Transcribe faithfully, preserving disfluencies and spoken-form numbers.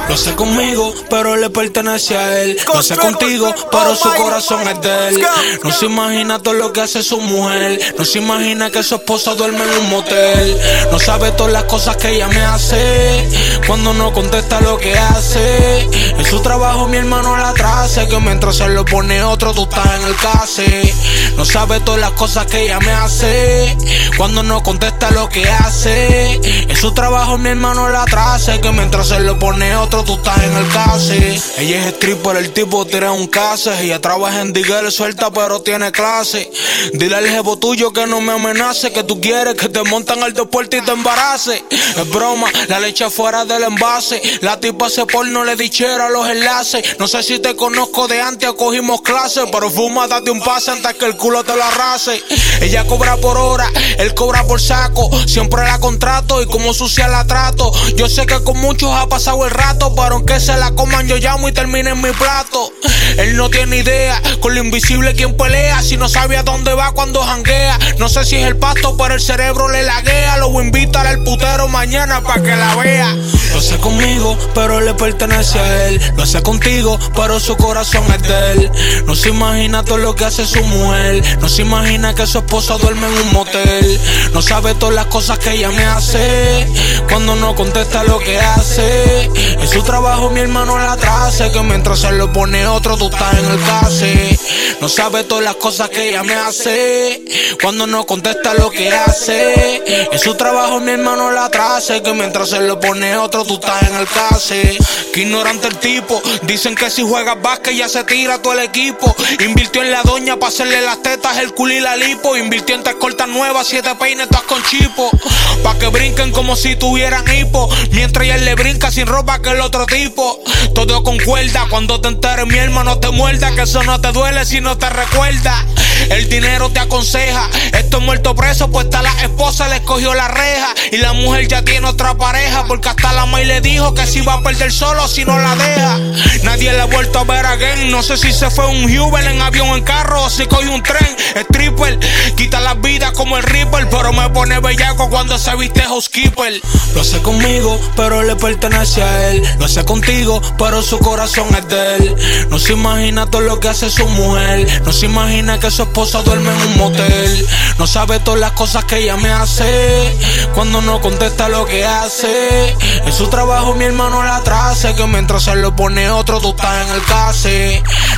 Lo hace conmigo, pero le pertenece a él. Lo hace contigo, pero su corazón es de él. No se imagina todo lo que hace su mujer. No se imagina que su esposa duerme en un motel. No sabe todas las cosas que ella me hace cuando no contesta lo que hace. En su trabajo mi hermano la trace, que mientras se lo pone otro tú estás en el case. No sabe todas las cosas que ella me hace cuando no contesta lo que hace. En su trabajo mi hermano la trace, que mientras se lo pone otro tú estás en el case. Ella es stripper, el tipo tira un case. Ella trabaja en Diguel, suelta pero tiene clase. Dile al jevo tuyo que no me amenace, que tú quieres que te montan al deporte y te embarace. Es broma, la leche fuera del envase. La tipa hace porno, le dichera los enlaces. No sé si te conozco de antes o cogimos clases, pero fuma, date un pase antes que el culo te lo arrase. Ella cobra por hora, él cobra por saco. Siempre la contrato y como sucia la trato. Yo sé que con muchos ha pasado el rato, pero aunque se la coman yo llamo y termine en mi plato. Él no tiene idea, con lo invisible quien pelea. Si no sabe a dónde va cuando janguea. No sé si es el pasto, pero el cerebro le laguea. Lo voy a invitar al putero mañana pa' que la vea. Lo hace conmigo, pero le pertenece a él. Lo hace contigo, pero su corazón es de él. No se imagina todo lo que hace su mujer. No se imagina que su esposa duerme en un motel. No sabe todas las cosas que ella me hace cuando no contesta lo que hace. En su trabajo mi hermano la trace, que mientras se lo pone otro tú estás en el case. No sabe todas las cosas que ella me hace cuando no contesta lo que hace. En su trabajo mi hermano la trace, que mientras se lo pone otro tú estás en el case. Que ignorante el tipo, dicen que si juegas básquet ya se tira todo el equipo. Invirtió en la doña pa' hacerle las tetas, el culo y la lipo. Invirtió en tres cortas nuevas, siete peines todas con chipo, pa' que brinquen como si tuvieran hipo, mientras ella le brinca sin ropa que el otro tipo. Todo concuerda, cuando te enteres mi hermano te muerda, que eso no te duele si no te recuerda. El dinero te aconseja, estoy muerto preso, pues hasta la esposa le escogió la reja. Y la mujer ya tiene otra pareja, porque hasta la maíz le dijo que si va a perder solo si no la deja. Nadie la ha vuelto a ver again, no sé si se fue un Uber, en avión, en carro o si cogió un tren. Stripper, quita las vidas como el Ripper, pero me pone bellaco cuando se viste housekeeper. Lo hace conmigo, pero le pertenece a él. Lo hace contigo, pero su corazón es de él. No se imagina todo lo que hace su mujer. No se imagina que su esposa duerme en un motel. No sabe todas las cosas que ella me hace cuando no contesta lo que hace. En su trabajo mi hermano la trace, que mientras se lo pone otro tú estás en el case.